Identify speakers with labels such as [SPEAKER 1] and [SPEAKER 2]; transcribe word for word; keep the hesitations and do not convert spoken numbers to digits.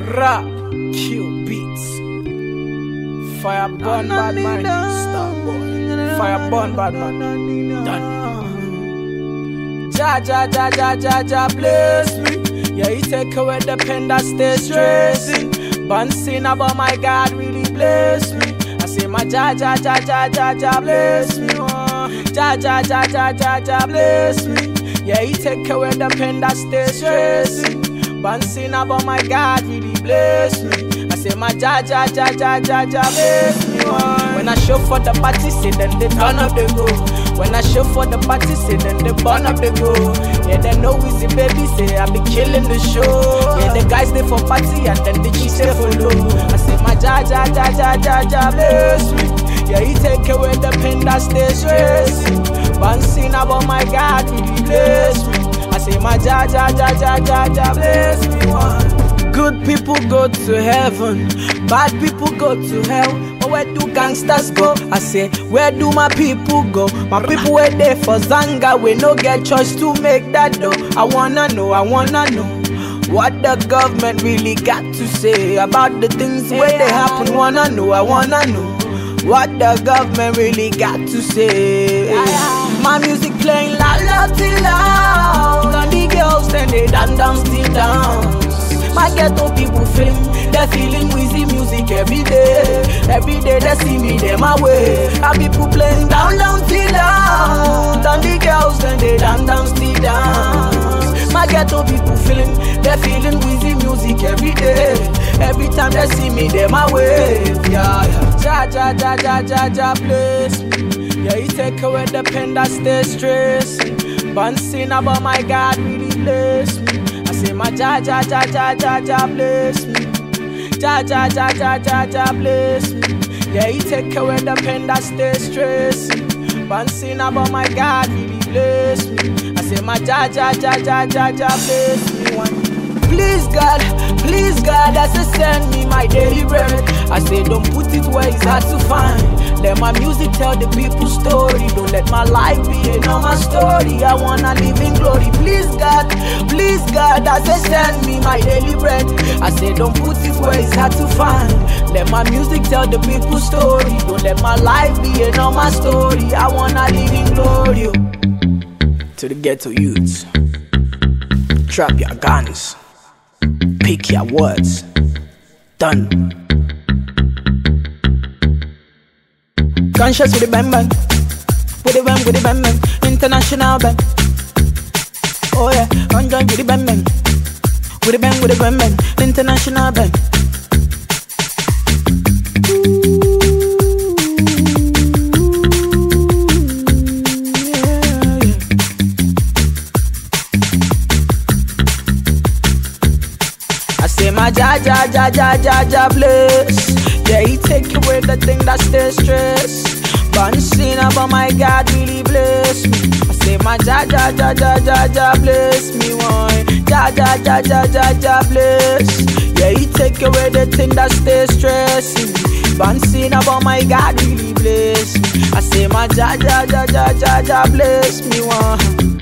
[SPEAKER 1] Rap, Q Beats. Fire burn bad man, star boy. Fire burn bad man, done. Ja ja ja ja ja ja bless me. Yeah, he take away the pain that stay stressing. Bouncing about my God really bless me. I say my ja ja ja ja ja ja bless me. Ja ja ja ja ja ja bless me. Yeah, he take away the pain that stay stressing. Bouncing about my God really bless me. I say my ja ja ja ja ja ja bless me. When I show for the party, say then they turn up the go. When I show for the party, say then they burn up the go. Yeah, they know easy baby, say I be killing the show. Yeah, the guys they for party and then the chicks they follow. I say my ja ja ja ja ja ja bless me. Yeah, he take away the pain that stay stressing. Bouncing about my God really bless me. I say my ja ja ja ja ja ja bless me. Good people go to heaven, bad people go to hell. But where do gangsters go? I say, where do my people go? My people were there for Zanga, we no get choice to make that dough. I wanna know, I wanna know what the government really got to say about the things where they happen. Wanna know, I wanna know what the government really got to say. My music playing loud, loud, till loud. And the girls then they dance, dance, still dance. My ghetto people feeling, they're feeling wheezy music every day. Every day they see me, they my way. And people playing down, down, till loud. And the girls then they dance, dance, still dance. My ghetto people feeling, they're feeling wheezy music every day. Every time they see me, they my way. Yeah, yeah. Ja, ja, ja, ja, ja, ja, bless me. Yeah, he take away the pain that stay stressing. Bouncing about my God really bless me. I say my ja, ja, ja, ja, ja, ja, bless me. Ja, ja, ja, ja, ja, ja, bless me. Yeah, he take away the pain that stay stressing. Bouncing about my God really bless me. I say my ja, ja, ja, ja, ja, ja, bless me. One. Please God, please God, as I send me my daily bread. I say don't put it where it's hard to find. Let my music tell the people's story. Don't let my life be a normal story. I wanna live in glory. Please God, please God, as I send me my daily bread. I say don't put it where it's hard to find. Let my music tell the people's story. Don't let my life be a normal story. I wanna live in glory. To the ghetto youths, drop your guns. Pick your words. Done. Conscious with the bang bang. With the bang, with the bang bang. International bang. Oh yeah. Conscious with the bang bang. With the bang, with the bang bang. International bang. I say my ja ja ja ja ja ja bless. Yeah, he take away the thing that stay stress. Bouncing about my God really bless me. I say my ja ja ja ja ja ja bless me one. Ja ja ja ja ja ja bless. Yeah, he take away the thing that stay stressing. Bouncing about my God really bless me. I say my ja ja ja ja ja ja bless me one.